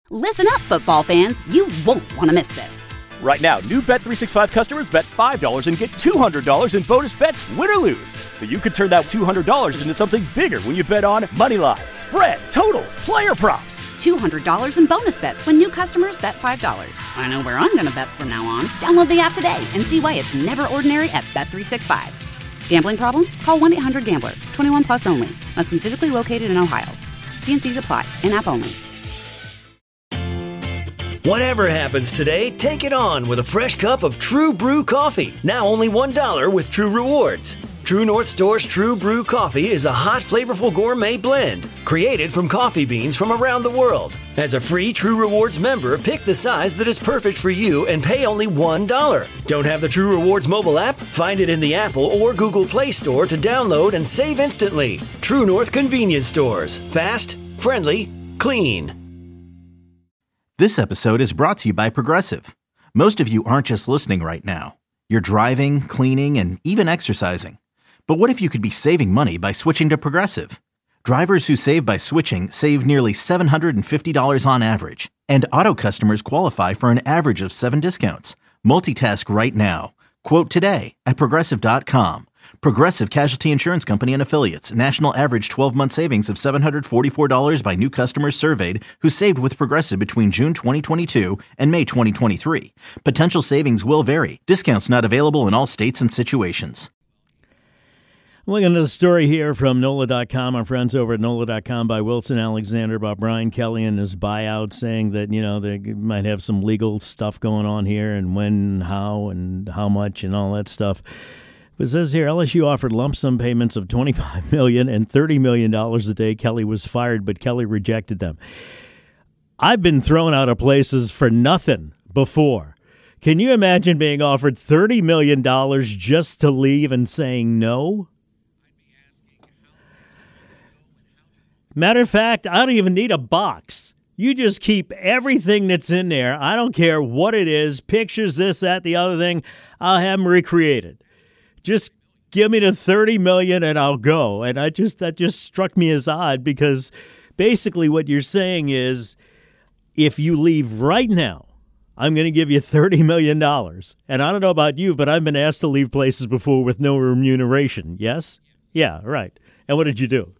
Listen up, football fans. You won't want to miss this. Right now, new Bet365 customers bet $5 and get $200 in bonus bets, win or lose. So you could turn that $200 into something bigger when you bet on moneyline, spread, totals, player props. $200 in bonus bets when new customers bet $5. I know where I'm going to bet from now on. Download the app today and see why it's never ordinary at Bet365. Gambling problem? Call 1-800-GAMBLER. 21 plus only. Must be physically located in Ohio. T&Cs apply. In-app only. Whatever happens today, take it on with a fresh cup of True Brew coffee. Now only $1 with True Rewards. True North Store's True Brew coffee is a hot, flavorful gourmet blend created from coffee beans from around the world. As a free True Rewards member, pick the size that is perfect for you and pay only $1. Don't have the True Rewards mobile app? Find it in the Apple or Google Play Store to download and save instantly. True North Convenience Stores. Fast, friendly, clean. This episode is brought to you by Progressive. Most of you aren't just listening right now. You're driving, cleaning, and even exercising. But what if you could be saving money by switching to Progressive? Drivers who save by switching save nearly $750 on average. And auto customers qualify for an average of 7 discounts. Multitask right now. Quote today at Progressive.com. Progressive Casualty Insurance Company and Affiliates. National average 12-month savings of $744 by new customers surveyed who saved with Progressive between June 2022 and May 2023. Potential savings will vary. Discounts not available in all states and situations. Looking at the story here from NOLA.com, our friends over at NOLA.com by Wilson Alexander about Brian Kelly and his buyout, saying that, you know, they might have some legal stuff going on here and when, how, and how much and all that stuff. It says here, LSU offered lump sum payments of $25 million and $30 million the day Kelly was fired, but Kelly rejected them. I've been thrown out of places for nothing before. Can you imagine being offered $30 million just to leave and saying no? Matter of fact, I don't even need a box. You just keep everything that's in there. I don't care what it is, pictures, this, that, the other thing. I'll have them recreated. Just give me the $30 million and I'll go. And that just struck me as odd because basically what you're saying is if you leave right now, I'm going to give you $30 million. And I don't know about you, but I've been asked to leave places before with no remuneration. Yes? Yeah, right. And what did you do?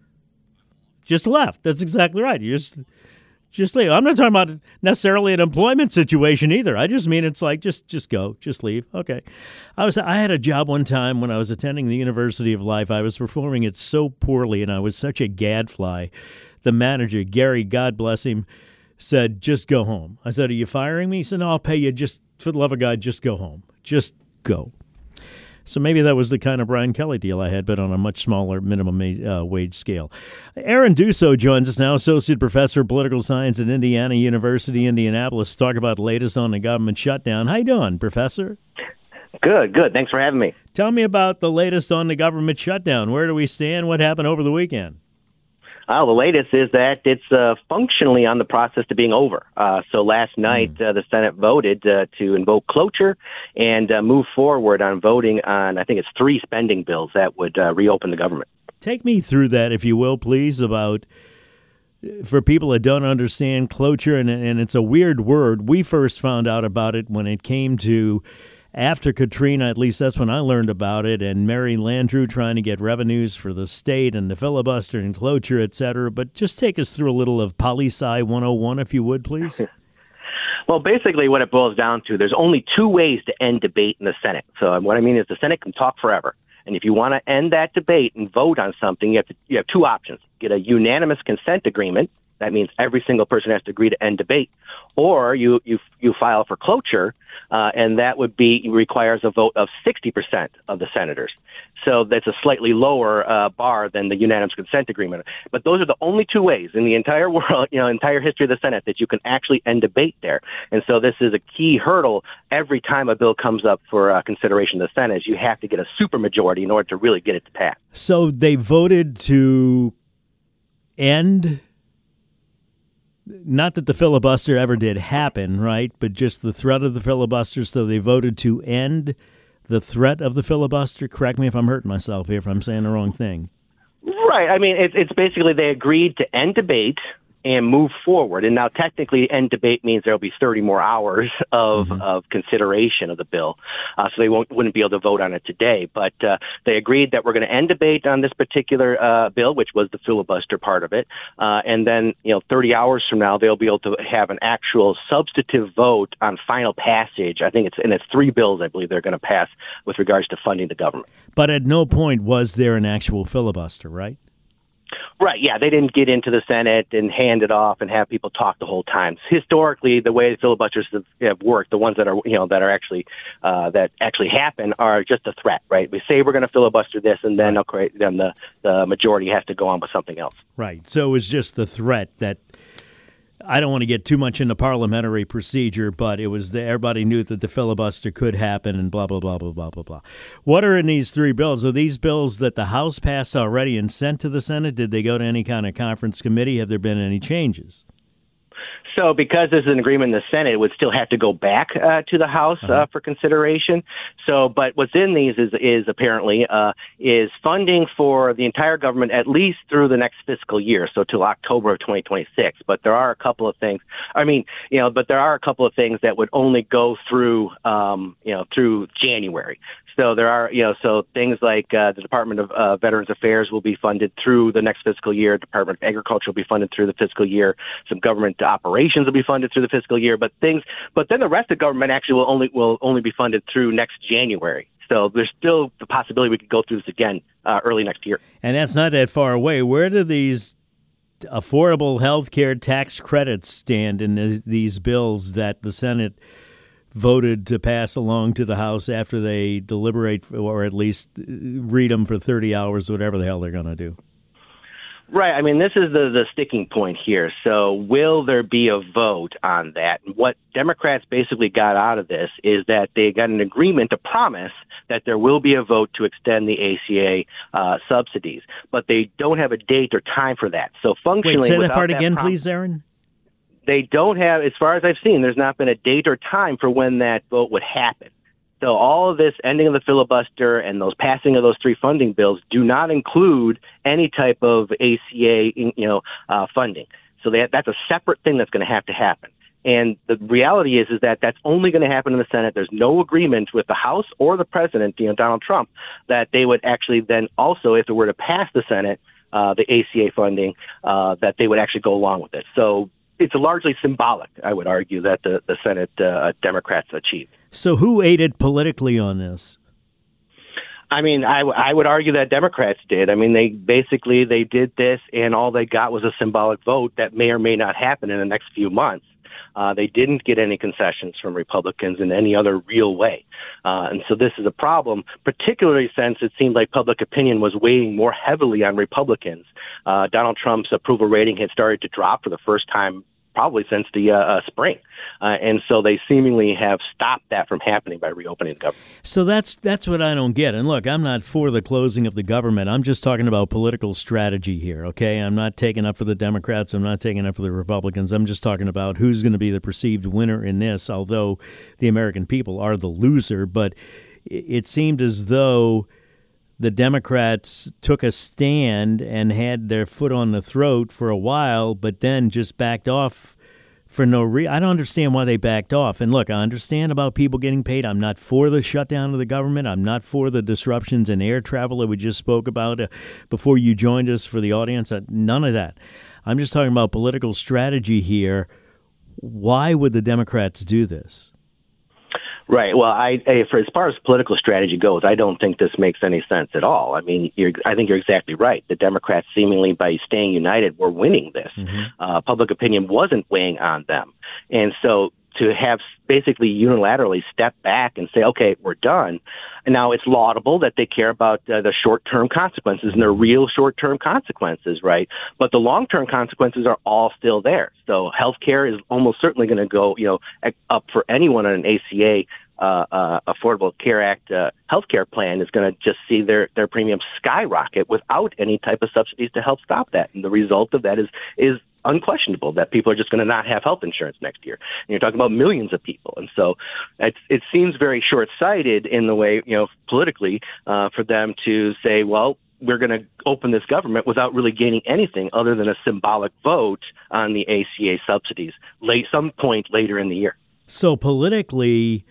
Just left. That's exactly right. You just leave. I'm not talking about necessarily an employment situation either. I just mean it's like just go, just leave. Okay. I had a job one time when I was attending the University of Life. I was performing it so poorly and I was such a gadfly. The manager, Gary, God bless him, said, just go home. I said, are you firing me? He said, no, I'll pay you. Just for the love of God, just go home. Just go. So maybe that was the kind of Brian Kelly deal I had, but on a much smaller minimum wage scale. Aaron Dusso joins us now, Associate Professor of Political Science at Indiana University, Indianapolis, to talk about the latest on the government shutdown. How you doing, Professor? Good. Thanks for having me. Tell me about the latest on the government shutdown. Where do we stand? What happened over the weekend? The latest is that it's functionally on the process to being over. So last night, the Senate voted to invoke cloture and move forward on voting on, I think it's 3 spending bills that would reopen the government. Take me through that, if you will, please, about, for people that don't understand cloture, and it's a weird word. We first found out about it when it came to after Katrina, at least that's when I learned about it, and Mary Landrieu trying to get revenues for the state and the filibuster and cloture, et cetera. But just take us through a little of Poli-Sci 101, if you would, please. Well, basically what it boils down to, there's only 2 ways to end debate in the Senate. So what I mean is the Senate can talk forever. And if you want to end that debate and vote on something, you have 2 options. Get a unanimous consent agreement. That means every single person has to agree to end debate. Or you file for cloture, and that requires a vote of 60% of the senators. So that's a slightly lower bar than the unanimous consent agreement. But those are the only 2 ways in the entire world, entire history of the Senate, that you can actually end debate there. And so this is a key hurdle every time a bill comes up for consideration in the Senate. Is you have to get a supermajority in order to really get it to pass. So they voted to end. Not that the filibuster ever did happen, right? But just the threat of the filibuster. So they voted to end the threat of the filibuster. Correct me if I'm hurting myself here, if I'm saying the wrong thing. Right. I mean, it's basically they agreed to end debate and move forward. And now technically end debate means there'll be 30 more hours of consideration of the bill. So they wouldn't be able to vote on it today. But they agreed that we're going to end debate on this particular bill, which was the filibuster part of it. And then, 30 hours from now, they'll be able to have an actual substantive vote on final passage. I think it's 3 bills, I believe, they're going to pass with regards to funding the government. But at no point was there an actual filibuster, right? Right, yeah, they didn't get into the Senate and hand it off and have people talk the whole time. Historically, the way filibusters have worked, the ones that are that actually happen are just a threat, right? We say we're going to filibuster this, and then then the majority has to go on with something else. Right. So it was just the threat that. I don't want to get too much into parliamentary procedure, but it was everybody knew that the filibuster could happen and blah, blah, blah, blah, blah, blah, blah. What are in these 3 bills? Are these bills that the House passed already and sent to the Senate? Did they go to any kind of conference committee? Have there been any changes? So because there's an agreement in the Senate, it would still have to go back to the House for consideration. So, but what's in these is apparently is funding for the entire government at least through the next fiscal year, so till October of 2026. But there are a couple of things. But there are a couple of things that would only go through, through January. So there are, so things like the Department of Veterans Affairs will be funded through the next fiscal year. Department of Agriculture will be funded through the fiscal year. Some government operations will be funded through the fiscal year. But then the rest of government actually will only be funded through next January. So there's still the possibility we could go through this again early next year. And that's not that far away. Where do these affordable health care tax credits stand in these bills that the Senate voted to pass along to the House after they deliberate or at least read them for 30 hours, whatever the hell they're going to do? Right. I mean, this is the sticking point here. So will there be a vote on that? What Democrats basically got out of this is that they got an agreement, a promise that there will be a vote to extend the ACA subsidies, but they don't have a date or time for that. So functionally, wait, say that part again, please, Aaron. They don't have, as far as I've seen, there's not been a date or time for when that vote would happen. So all of this ending of the filibuster and those passing of those 3 funding bills do not include any type of ACA, funding. So that's a separate thing that's going to have to happen. And the reality is that that's only going to happen in the Senate. There's no agreement with the House or the president, Donald Trump, that they would actually then also, if it were to pass the Senate, the ACA funding, that they would actually go along with it. So it's largely symbolic, I would argue, that the Senate Democrats achieved. So who aided politically on this? I mean, I would argue that Democrats did. I mean, they did this, and all they got was a symbolic vote that may or may not happen in the next few months. They didn't get any concessions from Republicans in any other real way. And so this is a problem, particularly since it seemed like public opinion was weighing more heavily on Republicans. Donald Trump's approval rating had started to drop for the first time probably since the spring. And so they seemingly have stopped that from happening by reopening the government. So that's what I don't get. And look, I'm not for the closing of the government. I'm just talking about political strategy here, okay? I'm not taking up for the Democrats. I'm not taking up for the Republicans. I'm just talking about who's going to be the perceived winner in this, although the American people are the loser. But it seemed as though the Democrats took a stand and had their foot on the throat for a while, but then just backed off for no reason. I don't understand why they backed off. And look, I understand about people getting paid. I'm not for the shutdown of the government. I'm not for the disruptions in air travel that we just spoke about before you joined us for the audience. None of that. I'm just talking about political strategy here. Why would the Democrats do this? Right. Well, for as far as political strategy goes, I don't think this makes any sense at all. I mean, I think you're exactly right. The Democrats, seemingly by staying united, were winning this. Mm-hmm. Public opinion wasn't weighing on them. And so to have basically unilaterally step back and say, okay, we're done. And now it's laudable that they care about the short-term consequences, and they're real short-term consequences, right? But the long-term consequences are all still there. So healthcare is almost certainly going to go, up for anyone on an ACA Affordable Care Act healthcare plan is going to just see their premiums skyrocket without any type of subsidies to help stop that. And the result of that is unquestionable, that people are just going to not have health insurance next year. And you're talking about millions of people. And so it seems very short-sighted in the way, politically, for them to say, well, we're going to open this government without really gaining anything other than a symbolic vote on the ACA subsidies some point later in the year. So politically,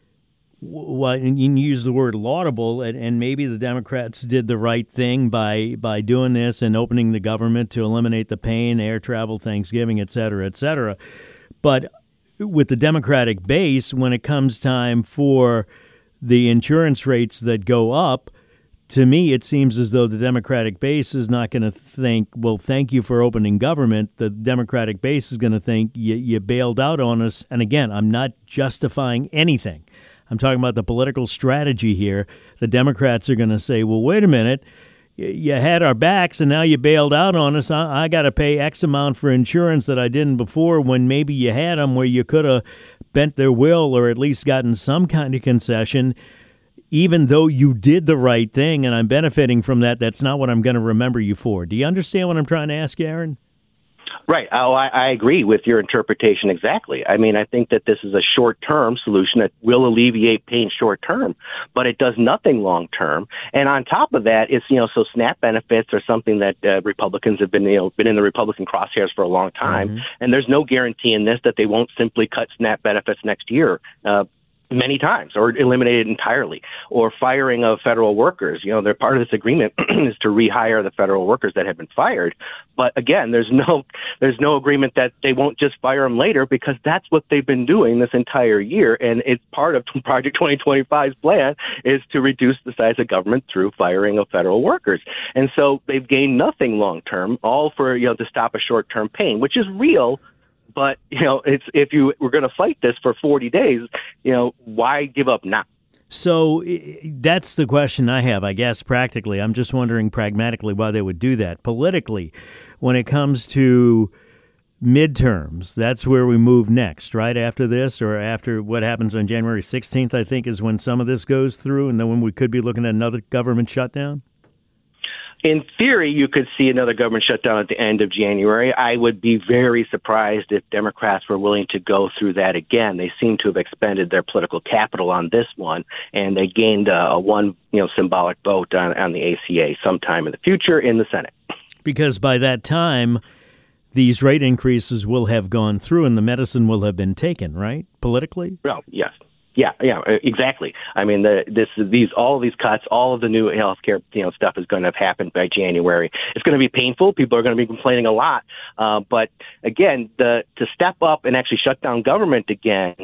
and you use the word laudable, and maybe the Democrats did the right thing by doing this and opening the government to eliminate the pain, air travel, Thanksgiving, et cetera, et cetera. But with the Democratic base, when it comes time for the insurance rates that go up, to me, it seems as though the Democratic base is not going to think, well, thank you for opening government. The Democratic base is going to think you bailed out on us. And again, I'm not justifying anything. I'm talking about the political strategy here. The Democrats are going to say, well, wait a minute. You had our backs and now you bailed out on us. I got to pay X amount for insurance that I didn't before, when maybe you had them where you could have bent their will or at least gotten some kind of concession. Even though you did the right thing and I'm benefiting from that, that's not what I'm going to remember you for. Do you understand what I'm trying to ask, Aaron? Right. Oh, I agree with your interpretation exactly. I mean, I think that this is a short-term solution that will alleviate pain short-term, but it does nothing long-term. And on top of that, it's, so SNAP benefits are something that Republicans have been in the Republican crosshairs for a long time. Mm-hmm. And there's no guarantee in this that they won't simply cut SNAP benefits next year. Many times, or eliminate it entirely, or firing of federal workers. They're part of this agreement is to rehire the federal workers that have been fired. But again, there's no agreement that they won't just fire them later, because that's what they've been doing this entire year. And it's part of Project 2025's plan is to reduce the size of government through firing of federal workers. And so they've gained nothing long term, all for to stop a short term pain, which is real. But, it's if you were going to fight this for 40 days, why give up now? So that's the question I have, I guess, practically. I'm just wondering pragmatically why they would do that. Politically, when it comes to midterms, that's where we move next, right after this, or after what happens on January 16th, I think, is when some of this goes through, and then when we could be looking at another government shutdown? In theory, you could see another government shutdown at the end of January. I would be very surprised if Democrats were willing to go through that again. They seem to have expended their political capital on this one, and they gained a one symbolic vote on the ACA sometime in the future in the Senate. Because by that time, these rate increases will have gone through and the medicine will have been taken, right, politically? Well, yes. Yeah, exactly. I mean, all of these cuts, all of the new healthcare, stuff is going to have happened by January. It's going to be painful. People are going to be complaining a lot. But again, to step up and actually shut down government again,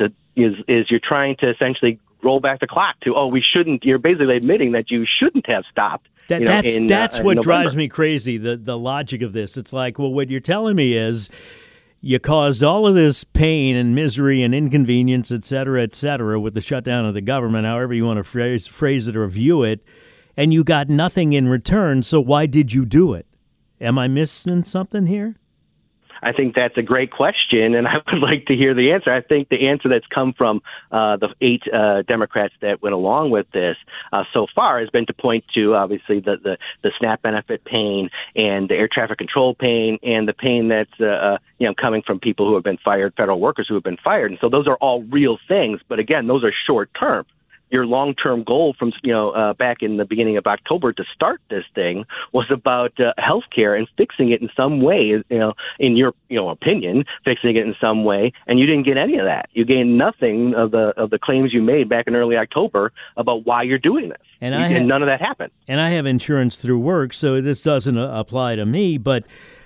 is you're trying to essentially roll back the clock to, we shouldn't. You're basically admitting that you shouldn't have stopped. That's what November. drives me crazy. The logic of this. It's like, well, what you're telling me is, you caused all of this pain and misery and inconvenience, et cetera, with the shutdown of the government, however you want to phrase it or view it, and you got nothing in return, so why did you do it? Am I missing something here? I think that's a great question, and I would like to hear the answer. I think the answer that's come from the 8 Democrats that went along with this so far has been to point to, obviously, the SNAP benefit pain and the air traffic control pain and the pain that's coming from people who have been fired, federal workers who have been fired. And so those are all real things, but again, those are short term. Your long-term goal from back in the beginning of October to start this thing was about healthcare and fixing it in some way. In your opinion, fixing it in some way, and you didn't get any of that. You gained nothing of the claims you made back in early October about why you're doing this, and none of that happened. And I have insurance through work, so this doesn't apply to me, but.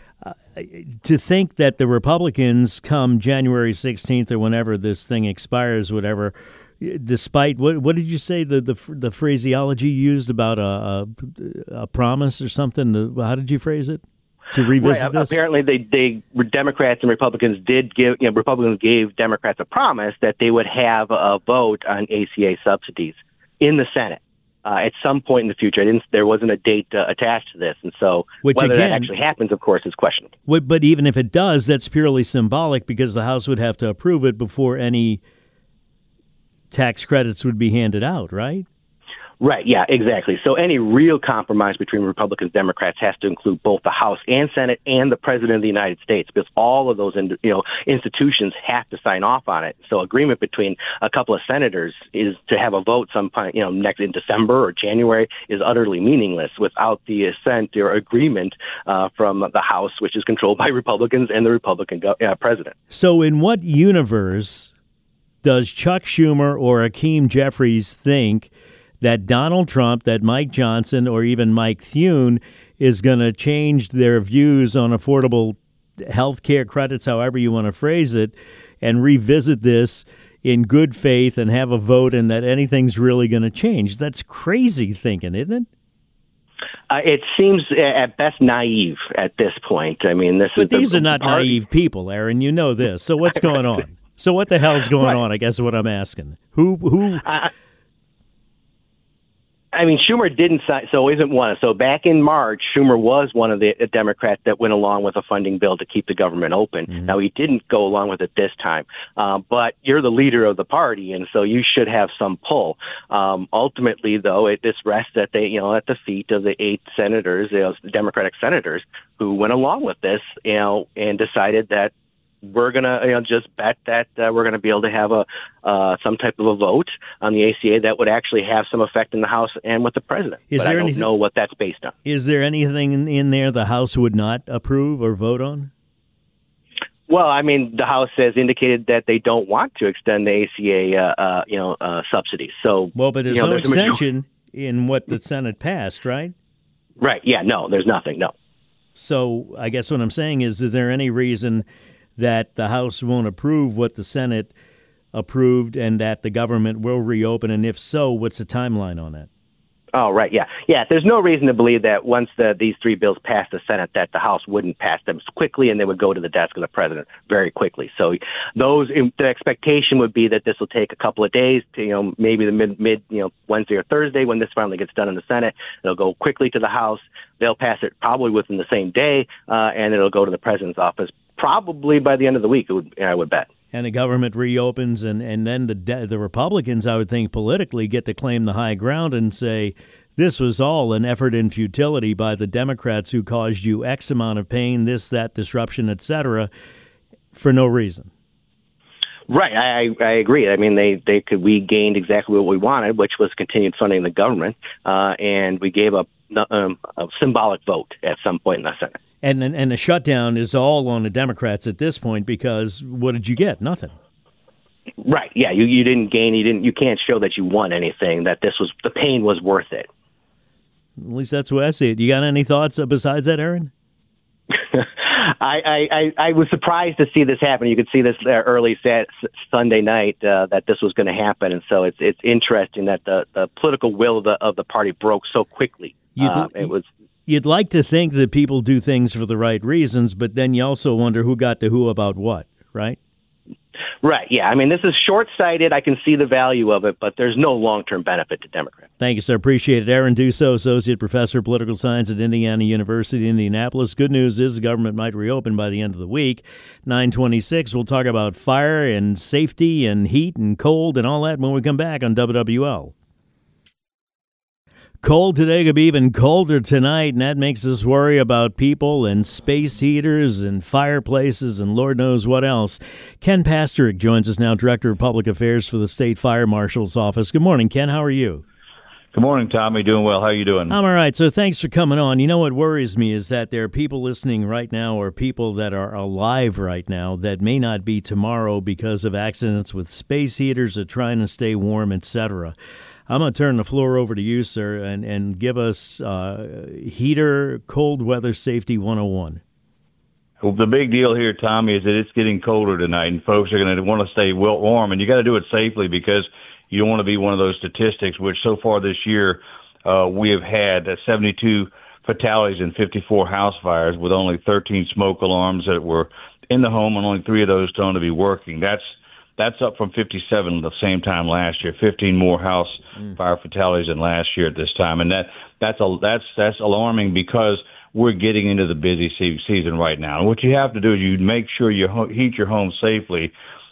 To think that the Republicans come January 16th or whenever this thing expires, whatever, despite what did you say the phraseology used about a promise or something? How did you phrase it? To revisit this? Apparently, they Democrats and Republicans Republicans gave Democrats a promise that they would have a vote on ACA subsidies in the Senate. At some point in the future. There wasn't a date attached to this, and so whether that actually happens, of course, is questionable. But even if it does, that's purely symbolic because the House would have to approve it before any tax credits would be handed out, right? Right, yeah, exactly. So any real compromise between Republicans and Democrats has to include both the House and Senate and the President of the United States, because all of those institutions have to sign off on it. So agreement between a couple of senators is to have a vote sometime next in December or January is utterly meaningless without the assent or agreement from the House, which is controlled by Republicans, and the Republican president. So in what universe does Chuck Schumer or Hakeem Jeffries think that Donald Trump, that Mike Johnson, or even Mike Thune is going to change their views on affordable health care credits, however you want to phrase it, and revisit this in good faith and have a vote, and that anything's really going to change? That's crazy thinking, isn't it? It seems at best naive at this point. I mean, these are not naive people, Aaron. You know this. So what's going on? So what the hell's going on? I guess is what I'm asking. Who? I mean, Schumer didn't sign, so isn't one. So back in March, Schumer was one of the Democrats that went along with a funding bill to keep the government open. Mm-hmm. Now, he didn't go along with it this time, but you're the leader of the party, and so you should have some pull. Ultimately, though, this rests at at the feet of the 8 senators, Democratic senators, who went along with this, and decided that we're going to just bet that we're going to be able to have some type of a vote on the ACA that would actually have some effect in the House and with the president. But I don't know what that's based on. Is there anything in there the House would not approve or vote on? Well, I mean, the House has indicated that they don't want to extend the ACA, subsidies. So, but there's no extension in what the Senate passed, right? Right. Yeah. No, there's nothing. No. So I guess what I'm saying is there any reason that the House won't approve what the Senate approved, and that the government will reopen? And if so, what's the timeline on that? Oh, right, yeah. Yeah, there's no reason to believe that once these 3 bills pass the Senate that the House wouldn't pass them quickly and they would go to the desk of the president very quickly. So the expectation would be that this will take a couple of days to, maybe the mid Wednesday or Thursday when this finally gets done in the Senate. It'll go quickly to the House. They'll pass it probably within the same day, and it'll go to the president's office probably by the end of the week, I would bet. And the government reopens, and then the Republicans, I would think, politically get to claim the high ground and say, this was all an effort in futility by the Democrats who caused you X amount of pain, this, that, disruption, etc., for no reason. Right, I agree. I mean, we gained exactly what we wanted, which was continued funding the government, and we gave a symbolic vote at some point in the Senate. And the shutdown is all on the Democrats at this point, because what did you get? Nothing. Right. Yeah. You didn't gain. You can't show that you won anything. That the pain was worth it. At least that's the way I see it. You got any thoughts besides that, Aaron? I was surprised to see this happen. You could see this early Sunday night that this was going to happen, and so it's interesting that the political will of the party broke so quickly. You'd like to think that people do things for the right reasons, but then you also wonder who got to who about what, right? Right, yeah. I mean, this is short-sighted. I can see the value of it, but there's no long-term benefit to Democrats. Thank you, sir. Appreciate it. Aaron Dusso, Associate Professor of Political Science at Indiana University, Indianapolis. Good news is the government might reopen by the end of the week. 9:26, we'll talk about fire and safety and heat and cold and all that when we come back on WWL. Cold today, could be even colder tonight, and that makes us worry about people and space heaters and fireplaces and Lord knows what else. Ken Pasterik joins us now, Director of Public Affairs for the State Fire Marshal's Office. Good morning, Ken. How are you? Good morning, Tommy. Doing well. How are you doing? I'm all right. So thanks for coming on. You know what worries me is that there are people listening right now, or people that are alive right now, that may not be tomorrow because of accidents with space heaters or trying to stay warm, etc. I'm going to turn the floor over to you, sir, and give us heater cold weather safety 101. Well, the big deal here, Tommy, is that it's getting colder tonight, and folks are going to want to stay warm, and you got to do it safely because you don't want to be one of those statistics, which so far this year we have had 72 fatalities in 54 house fires with only 13 smoke alarms that were in the home and only 3 of those shown to be working. That's up from 57 the same time last year. 15 more house fire fatalities than last year at this time, and that's alarming because we're getting into the busy season right now. And what you have to do is you make sure you heat your home safely,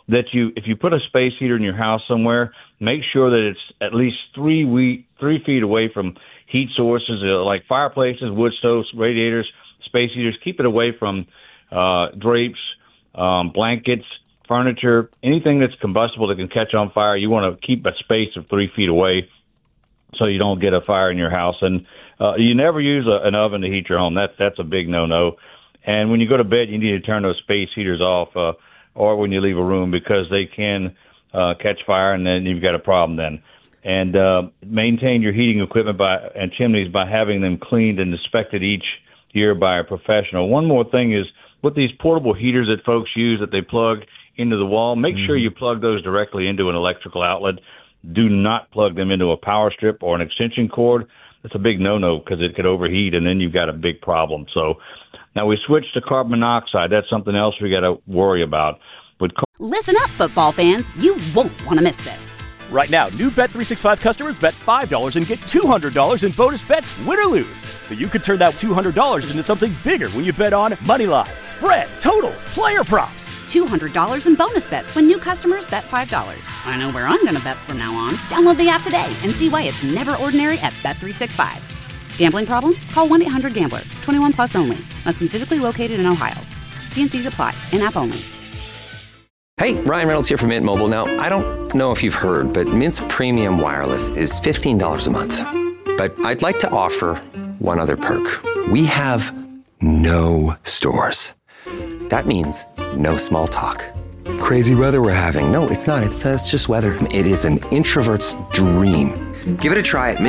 that if you put a space heater in your house somewhere, make sure that it's at least 3 feet away from heat sources like fireplaces, wood stoves, radiators, space heaters. Keep it away from drapes, blankets, furniture, anything that's combustible that can catch on fire. You want to keep a space of 3 feet away so you don't get a fire in your house. And you never use an oven to heat your home. That's a big no-no. And when you go to bed, you need to turn those space heaters off or when you leave a room, because they can catch fire, and then you've got a problem then. And maintain your heating equipment and chimneys by having them cleaned and inspected each year by a professional. One more thing is, with these portable heaters that folks use that they plug into the wall, make sure you plug those directly into an electrical outlet. Do not plug them into a power strip or an extension cord. That's a big no-no because it could overheat, and then you've got a big problem. So now we switched to carbon monoxide. That's something else we got to worry about. Listen up, football fans. You won't want to miss this. Right now, new Bet365 customers bet $5 and get $200 in bonus bets, win or lose. So you could turn that $200 into something bigger when you bet on money line, spread, totals, player props. $200 in bonus bets when new customers bet $5. I know where I'm going to bet from now on. Download the app today and see why it's never ordinary at Bet365. Gambling problem? Call 1-800-GAMBLER. 21 plus only. Must be physically located in Ohio. T&Cs apply. In-app only. Hey, Ryan Reynolds here from Mint Mobile. Now, I don't know if you've heard, but Mint's premium wireless is $15 a month. But I'd like to offer one other perk. We have no stores. That means no small talk. Crazy weather we're having. No, it's not. It's just weather. It is an introvert's dream. Give it a try at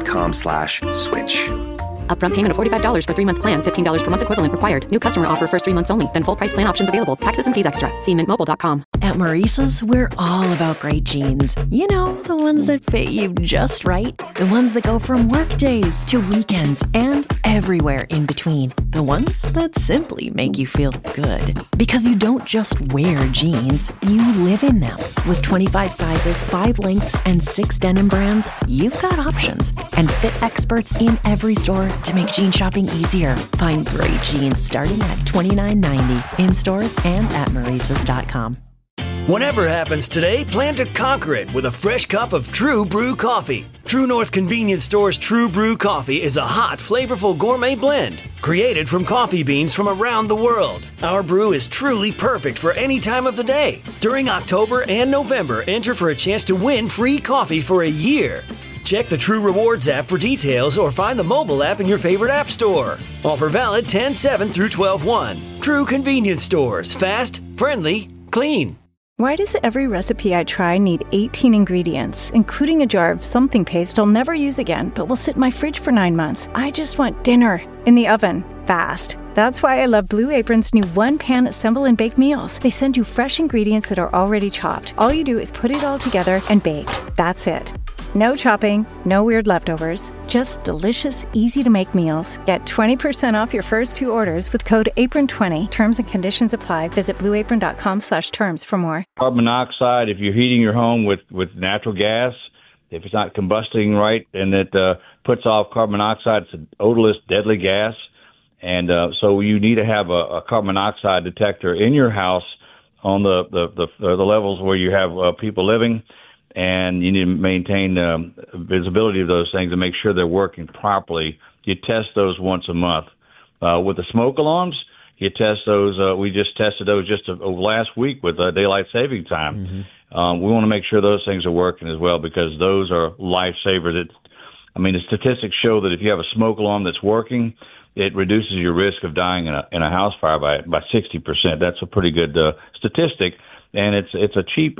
mintmobile.com/switch. Upfront payment of $45 for 3-month plan. $15 per month equivalent required. New customer offer first 3 months only. Then full price plan options available. Taxes and fees extra. See mintmobile.com. At Maurice's, we're all about great jeans. You know, the ones that fit you just right. The ones that go from work days to weekends and everywhere in between. The ones that simply make you feel good. Because you don't just wear jeans, you live in them. With 25 sizes, 5 lengths, and 6 denim brands, you've got options. And fit experts in every store to make jean shopping easier. Find great jeans starting at $29.90 in stores and at Maurices.com. Whatever happens today, plan to conquer it with a fresh cup of True Brew coffee. True North Convenience Store's True Brew coffee is a hot, flavorful gourmet blend created from coffee beans from around the world. Our brew is truly perfect for any time of the day. During October and November, enter for a chance to win free coffee for a year. Check the True Rewards app for details or find the mobile app in your favorite app store. Offer valid 10/7 through 12/1. True Convenience Stores. Fast, friendly, clean. Why does every recipe I try need 18 ingredients, including a jar of something paste I'll never use again, but will sit in my fridge for 9 months? I just want dinner in the oven, fast. That's why I love Blue Apron's new one-pan assemble and bake meals. They send you fresh ingredients that are already chopped. All you do is put it all together and bake. That's it. No chopping, no weird leftovers, just delicious, easy-to-make meals. Get 20% off your first 2 orders with code APRON20. Terms and conditions apply. Visit blueapron.com/terms for more. Carbon monoxide, if you're heating your home with natural gas, if it's not combusting right and it puts off carbon monoxide, it's an odorless, deadly gas. And so you need to have a carbon monoxide detector in your house on the levels where you have people living. And you need to maintain visibility of those things and make sure they're working properly. You test those once a month. With the smoke alarms, you test those. We just tested those just last week with daylight saving time. Mm-hmm. We want to make sure those things are working as well because those are lifesavers. The statistics show that if you have a smoke alarm that's working, it reduces your risk of dying in a house fire by 60%. That's a pretty good statistic, and it's a cheap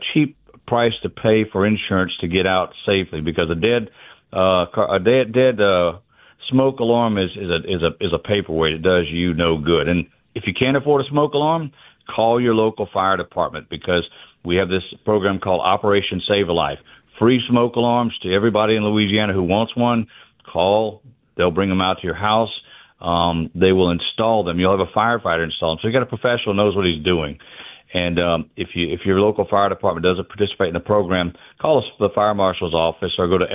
price to pay for insurance to get out safely because a dead smoke alarm is a paperweight. It does you no good. And if you can't afford a smoke alarm, call your local fire department because we have this program called Operation Save a Life. Free smoke alarms to everybody in Louisiana who wants one. Call. They'll bring them out to your house. They will install them. You'll have a firefighter install them. So you got a professional who knows what he's doing. And if your local fire department doesn't participate in the program, call us the fire marshal's office or go to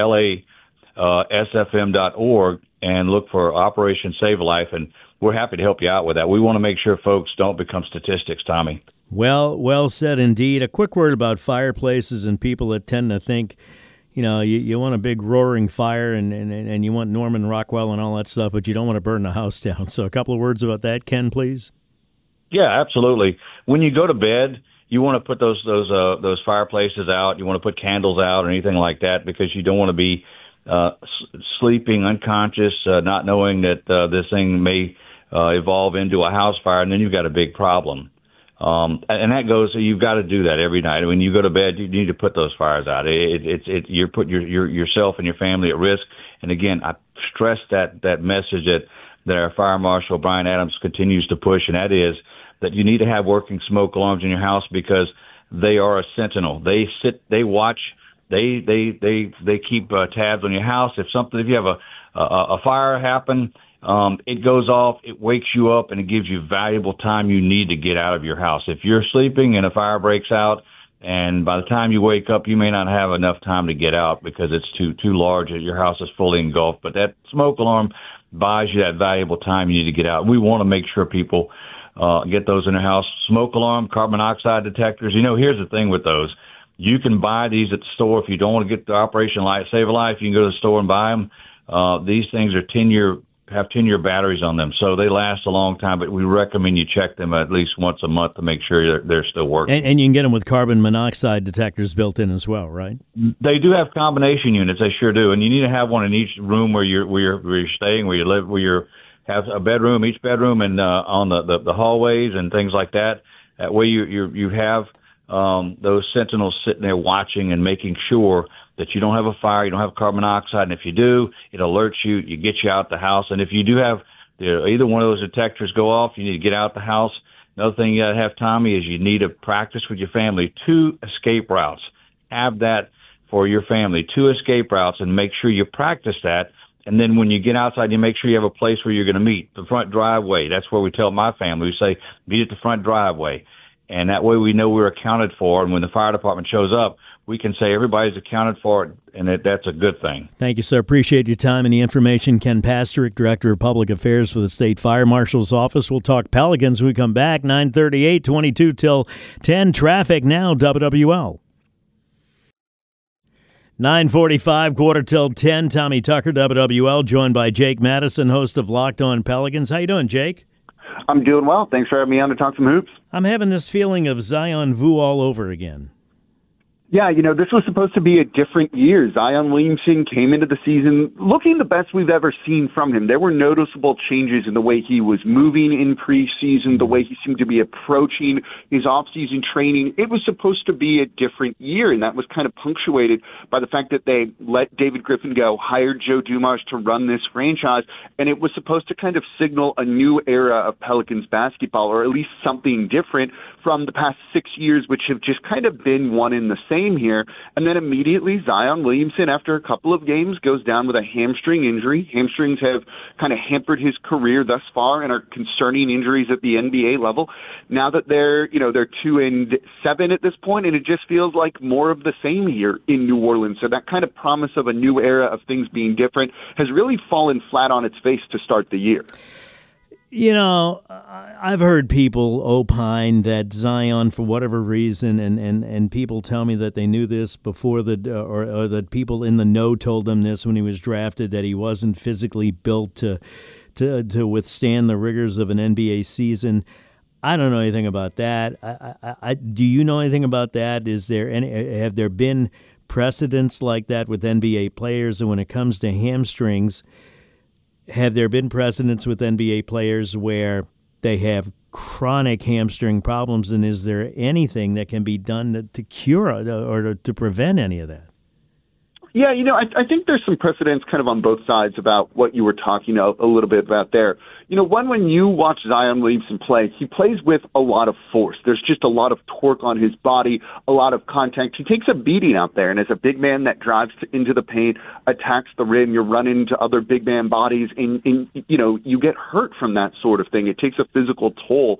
lasfm.org and look for Operation Save a Life, and we're happy to help you out with that. We want to make sure folks don't become statistics, Tommy. Well said indeed. A quick word about fireplaces and people that tend to think, you want a big roaring fire and you want Norman Rockwell and all that stuff, but you don't want to burn the house down. So a couple of words about that, Ken, please. Yeah, absolutely. When you go to bed, you want to put those fireplaces out. You want to put candles out or anything like that because you don't want to be sleeping unconscious, not knowing that this thing may evolve into a house fire, and then you've got a big problem. And that goes. You've got to do that every night. When you go to bed, you need to put those fires out. You're putting yourself and your family at risk. And again, I stress that message that our Fire Marshal Brian Adams continues to push, and that is that you need to have working smoke alarms in your house because they are a sentinel. They watch, they keep tabs on your house. If you have a fire happen, it goes off, it wakes you up, and it gives you valuable time you need to get out of your house. If you're sleeping and a fire breaks out, and by the time you wake up, you may not have enough time to get out because it's too large. Your house is fully engulfed. But that smoke alarm buys you that valuable time you need to get out. We want to make sure people get those in their house. Smoke alarm, carbon monoxide detectors. Here's the thing with those. You can buy these at the store. If you don't want to get the Operation Light Save a Life, you can go to the store and buy them. These things are 10-year batteries on them, so they last a long time, but we recommend you check them at least once a month to make sure they're still working. And you can get them with carbon monoxide detectors built in as well, right? They do have combination units, they sure do, and you need to have one in each room where you're staying, where you live, where you have a bedroom, each bedroom, and on the hallways and things like that. That way you have those sentinels sitting there watching and making sure that you don't have a fire, you don't have carbon monoxide, and if you do, it alerts you, you get you out the house. And if you do have either one of those detectors go off, you need to get out the house. Another thing you got to have, Tommy, is you need to practice with your family 2 escape routes. Have that for your family, 2 escape routes, and make sure you practice that. And then when you get outside, you make sure you have a place where you're going to meet, the front driveway. That's where we tell my family, we say, meet at the front driveway. And that way we know we're accounted for. And when the fire department shows up, we can say everybody's accounted for it, and that's a good thing. Thank you, sir. Appreciate your time and the information. Ken Pastrick, Director of Public Affairs for the State Fire Marshal's Office. We'll talk Pelicans when we come back. 9:38, 22 till 10. Traffic now, WWL. 9:45, quarter till 10. Tommy Tucker, WWL, joined by Jake Madison, host of Locked On Pelicans. How you doing, Jake? I'm doing well. Thanks for having me on to talk some hoops. I'm having this feeling of Zion Vu all over again. Yeah, this was supposed to be a different year. Zion Williamson came into the season looking the best we've ever seen from him. There were noticeable changes in the way he was moving in preseason, the way he seemed to be approaching his off-season training. It was supposed to be a different year, and that was kind of punctuated by the fact that they let David Griffin go, hired Joe Dumars to run this franchise, and it was supposed to kind of signal a new era of Pelicans basketball, or at least something different from the past 6 years, which have just kind of been one in the same here. And then immediately Zion Williamson, after a couple of games, goes down with a hamstring injury. Hamstrings have kind of hampered his career thus far and are concerning injuries at the NBA level. Now that they're 2-7 at this point, and it just feels like more of the same here in New Orleans. So that kind of promise of a new era of things being different has really fallen flat on its face to start the year. I've heard people opine that Zion, for whatever reason, and people tell me that they knew this before or that people in the know told them this when he was drafted, that he wasn't physically built to withstand the rigors of an NBA season. I don't know anything about that. Do you know anything about that? Have there been precedents like that with NBA players? And when it comes to hamstrings, have there been precedents with NBA players where they have chronic hamstring problems, and is there anything that can be done to cure or to prevent any of that? Yeah, I think there's some precedents kind of on both sides about what you were talking a little bit about there. One, when you watch Zion Williamson play, he plays with a lot of force. There's just a lot of torque on his body, a lot of contact. He takes a beating out there, and as a big man that drives into the paint, attacks the rim, you're running into other big man bodies, and you get hurt from that sort of thing. It takes a physical toll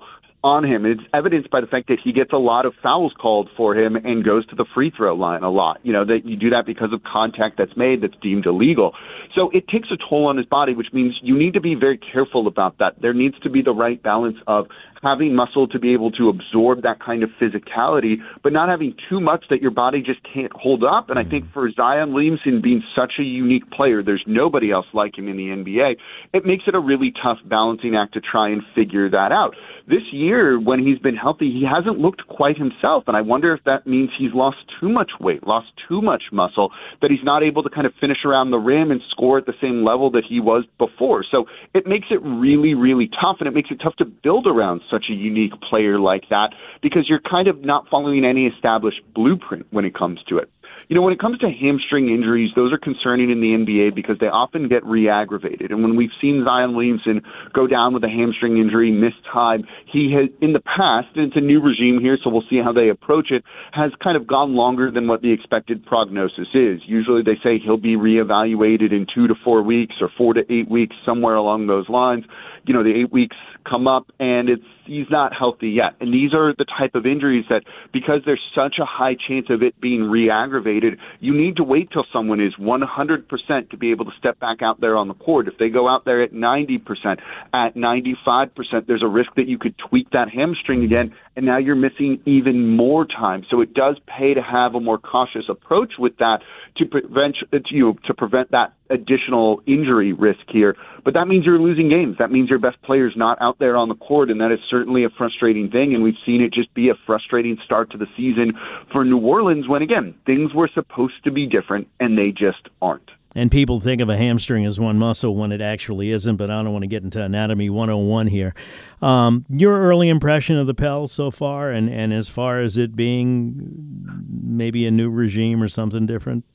on him. It's evidenced by the fact that he gets a lot of fouls called for him and goes to the free throw line a lot. That you do that because of contact that's made that's deemed illegal. So it takes a toll on his body, which means you need to be very careful about that. There needs to be the right balance of having muscle to be able to absorb that kind of physicality, but not having too much that your body just can't hold up. And I think for Zion Williamson being such a unique player, there's nobody else like him in the NBA, it makes it a really tough balancing act to try and figure that out. This year, when he's been healthy, he hasn't looked quite himself, and I wonder if that means he's lost too much weight, lost too much muscle, that he's not able to kind of finish around the rim and score at the same level that he was before. So it makes it really, really tough, and it makes it tough to build around such a unique player like that because you're kind of not following any established blueprint when it comes to it. When it comes to hamstring injuries, those are concerning in the NBA because they often get re-aggravated. And when we've seen Zion Williamson go down with a hamstring injury, miss time, he has, in the past, and it's a new regime here, so we'll see how they approach it, has kind of gone longer than what the expected prognosis is. Usually they say he'll be re-evaluated in 2 to 4 weeks or 4 to 8 weeks, somewhere along those lines. The 8 weeks come up and he's not healthy yet. And these are the type of injuries that, because there's such a high chance of it being re-aggravated, you need to wait till someone is 100% to be able to step back out there on the court. If they go out there at 90%, at 95%, there's a risk that you could tweak that hamstring again, and now you're missing even more time. So it does pay to have a more cautious approach with that to prevent that additional injury risk here. But that means you're losing games. That means your best player's not out there on the court, and that is certainly a frustrating thing, and we've seen it just be a frustrating start to the season for New Orleans when, again, things were supposed to be different, and they just aren't. And people think of a hamstring as one muscle when it actually isn't, but I don't want to get into Anatomy 101 here. Your early impression of the Pels so far, and as far as it being maybe a new regime or something different?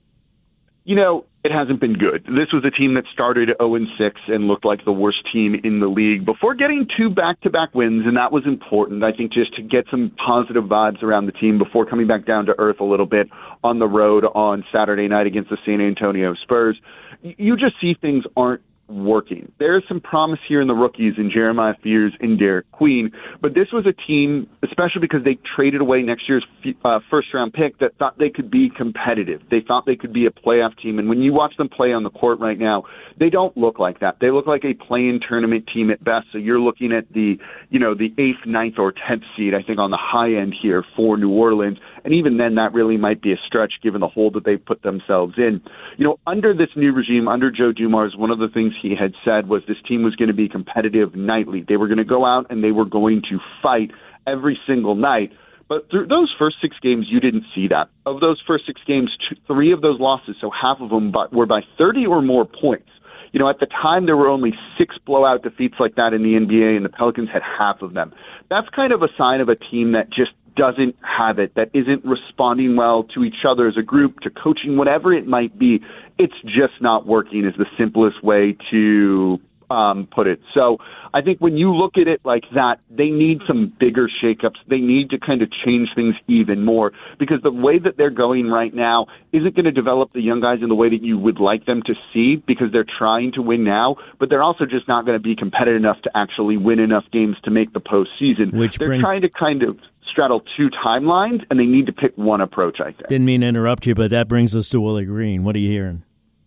It hasn't been good. This was a team that started 0-6 and looked like the worst team in the league before getting 2 back-to-back wins, and that was important, I think, just to get some positive vibes around the team before coming back down to earth a little bit on the road on Saturday night against the San Antonio Spurs. You just see things aren't working. There's some promise here in the rookies in Jeremiah Fears and Derek Queen, but this was a team, especially because they traded away next year's first-round pick, that thought they could be competitive. They thought they could be a playoff team, and when you watch them play on the court right now, they don't look like that. They look like a play-in tournament team at best, so you're looking at the 8th, 9th, or 10th seed, I think, on the high end here for New Orleans, and even then, that really might be a stretch given the hole that they've put themselves in. Under this new regime, under Joe Dumars, one of the things he had said was this team was going to be competitive nightly. They were going to go out and they were going to fight every single night. But through those first 6 games, you didn't see that. Of those first 6 games, 3 of those losses, so half of them were by 30 or more points. At the time, there were only 6 blowout defeats like that in the NBA, and the Pelicans had half of them. That's kind of a sign of a team that just doesn't have it, that isn't responding well to each other as a group, to coaching, whatever it might be. It's just not working is the simplest way to put it. So I think when you look at it like that, they need some bigger shakeups. They need to kind of change things even more because the way that they're going right now isn't going to develop the young guys in the way that you would like them to see because they're trying to win now, but they're also just not going to be competitive enough to actually win enough games to make the postseason. They're trying to kind of straddle 2 timelines, and they need to pick one approach, I think. Didn't mean to interrupt you, but that brings us to Willie Green. What are you hearing?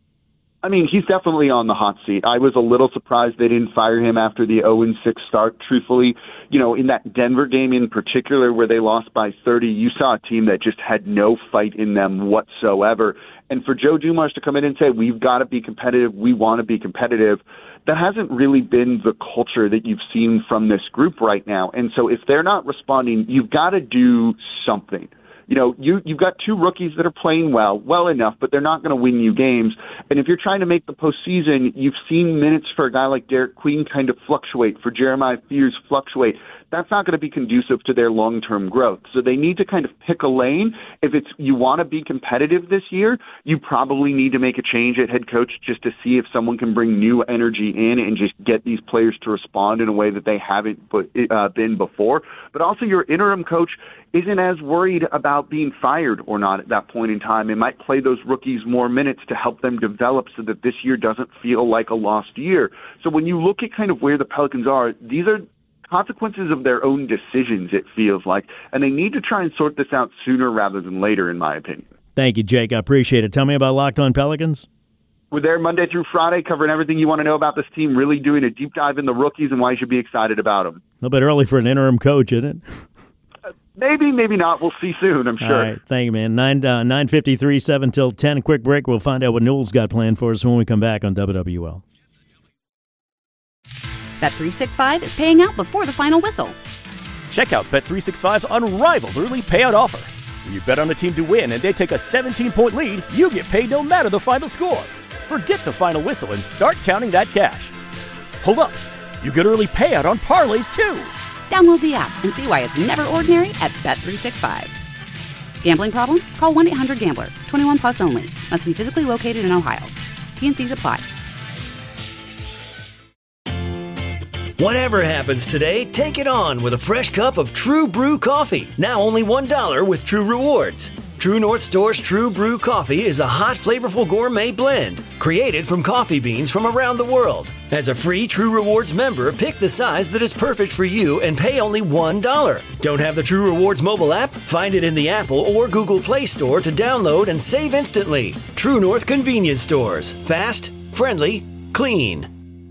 I mean, he's definitely on the hot seat. I was a little surprised they didn't fire him after the 0-6 start, truthfully. In that Denver game in particular where they lost by 30, you saw a team that just had no fight in them whatsoever. And for Joe Dumars to come in and say, we've got to be competitive, we want to be competitive, that hasn't really been the culture that you've seen from this group right now. And so if they're not responding, you've got to do something. You've got 2 rookies that are playing well enough, but they're not going to win you games. And if you're trying to make the postseason, you've seen minutes for a guy like Derek Queen kind of fluctuate, for Jeremiah Fears fluctuate. That's not going to be conducive to their long-term growth. So they need to kind of pick a lane. If you want to be competitive this year, you probably need to make a change at head coach just to see if someone can bring new energy in and just get these players to respond in a way that they haven't been before. But also your interim coach isn't as worried about being fired or not at that point in time. It might play those rookies more minutes to help them develop so that this year doesn't feel like a lost year. So when you look at kind of where the Pelicans are, these are consequences of their own decisions, it feels like, and they need to try and sort this out sooner rather than later, in my opinion. Thank you, Jake. I appreciate it. Tell me about Locked On Pelicans. We're there Monday through Friday, covering everything you want to know about this team, really doing a deep dive in the rookies and why you should be excited about them. A little bit early for an interim coach, isn't it? Maybe, maybe not. We'll see soon, I'm sure. All right, thank you, man. 9:53, 7 till 10. A quick break. We'll find out what Newell's got planned for us when we come back on WWL. Bet365 is paying out before the final whistle. Check out Bet365's unrivaled early payout offer. When you bet on a team to win and they take a 17-point lead, you get paid no matter the final score. Forget the final whistle and start counting that cash. Hold up. You get early payout on parlays, too. Download the app and see why it's never ordinary at Bet365. Gambling problem? Call 1-800-GAMBLER. 21 plus only. Must be physically located in Ohio. T&Cs apply. Whatever happens today, take it on with a fresh cup of True Brew coffee. Now only $1 with True Rewards. True North Store's True Brew coffee is a hot, flavorful gourmet blend created from coffee beans from around the world. As a free True Rewards member, pick the size that is perfect for you and pay only $1. Don't have the True Rewards mobile app? Find it in the Apple or Google Play Store to download and save instantly. True North Convenience Stores. Fast, friendly, clean.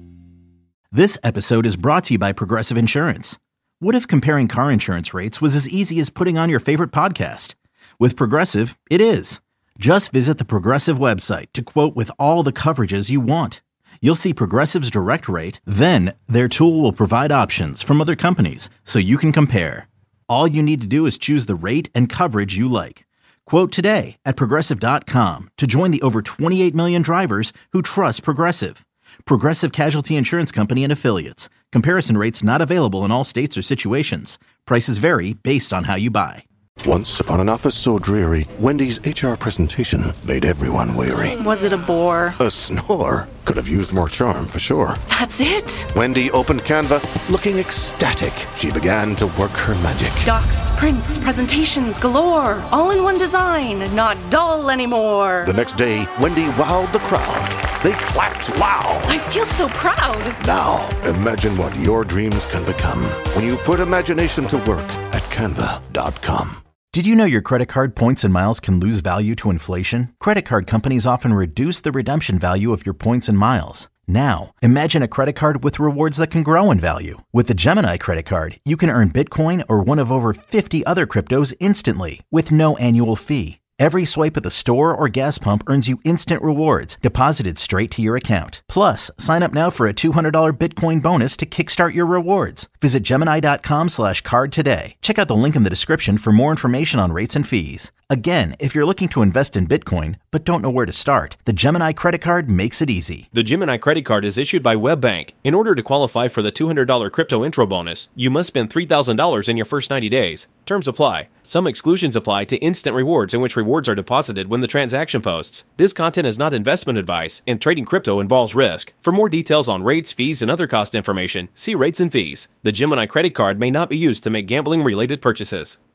This episode is brought to you by Progressive Insurance. What if comparing car insurance rates was as easy as putting on your favorite podcast? With Progressive, it is. Just visit the Progressive website to quote with all the coverages you want. You'll see Progressive's direct rate, then their tool will provide options from other companies so you can compare. All you need to do is choose the rate and coverage you like. Quote today at Progressive.com to join the over 28 million drivers who trust Progressive. Progressive Casualty Insurance Company and Affiliates. Comparison rates not available in all states or situations. Prices vary based on how you buy. Once upon an office so dreary, Wendy's HR presentation made everyone weary. Was it a bore? A snore. Could have used more charm, for sure. That's it? Wendy opened Canva, looking ecstatic. She began to work her magic. Docs, prints, presentations galore. All in one design, not dull anymore. The next day, Wendy wowed the crowd. They clapped loud. I feel so proud. Now, imagine what your dreams can become when you put imagination to work at Canva.com. Did you know your credit card points and miles can lose value to inflation? Credit card companies often reduce the redemption value of your points and miles. Now, imagine a credit card with rewards that can grow in value. With the Gemini credit card, you can earn Bitcoin or one of over 50 other cryptos instantly with no annual fee. Every swipe at the store or gas pump earns you instant rewards deposited straight to your account. Plus, sign up now for a $200 Bitcoin bonus to kickstart your rewards. Visit Gemini.com/card today. Check out the link in the description for more information on rates and fees. Again, if you're looking to invest in Bitcoin but don't know where to start, the Gemini credit card makes it easy. The Gemini credit card is issued by WebBank. In order to qualify for the $200 crypto intro bonus, you must spend $3,000 in your first 90 days. Terms apply. Some exclusions apply to instant rewards in which rewards are deposited when the transaction posts. This content is not investment advice, and trading crypto involves risk. For more details on rates, fees, and other cost information, see rates and fees. The Gemini credit card may not be used to make gambling-related purchases.